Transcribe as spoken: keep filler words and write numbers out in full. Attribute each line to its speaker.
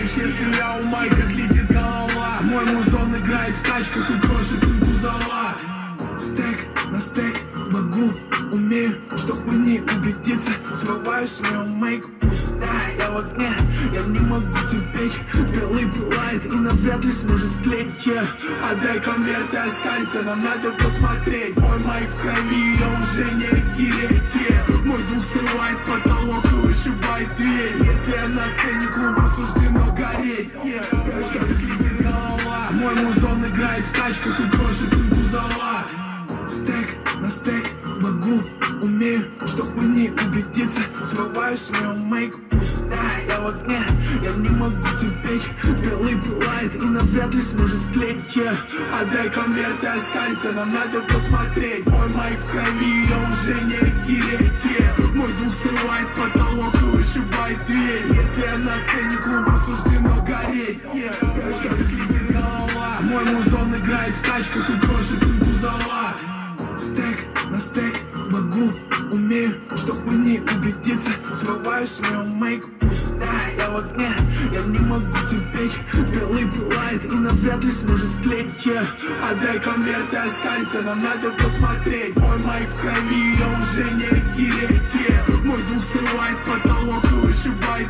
Speaker 1: знаешь, если я у Майка слетит голова. Мой музон играет в тачках и крошит им кузова. Стек на стек, могу, умею, чтобы не убедиться. Смываю с нее мейк, да, я в огне, я не могу терпеть. Белый пылает и навряд ли сможет стлеть, yeah. Отдай конверт и останься, нам надо посмотреть. Мой майк в крови, ее уже не тереть, yeah. Мой звук срывает потолок и вышибает дверь. Если я на сцене клуба, суждено гореть, yeah. Хорошо, слетит голова. Мой музон играет в тачках и крошит им кузова. Стек на стек, могу, умею, чтобы не убедиться. Смываю с нее мейк, да, я в огне, я не могу терпеть. Белый пылает и навряд ли сможет стлеть, yeah. Отдай конверт и останься, нам надо посмотреть. Мой майк в крови, ее уже не тереть, yeah. Мой звук срывает потолок и вышибает дверь. Если я на сцене клуба, суждено гореть, yeah. Хорошо, слетит голова. Мой музон играет в тачках и крошит им кузова. Стек на стек, могу, умею, чтобы не убедиться. Смываю с нее мейк, да, я в огне, я не могу терпеть. Белый пылает и навряд ли сможет стлеть, yeah. Отдай конверт и останься, нам надо посмотреть. Мой майк в крови, ее уже не тереть, yeah. Мой звук срывает потолок и вышибает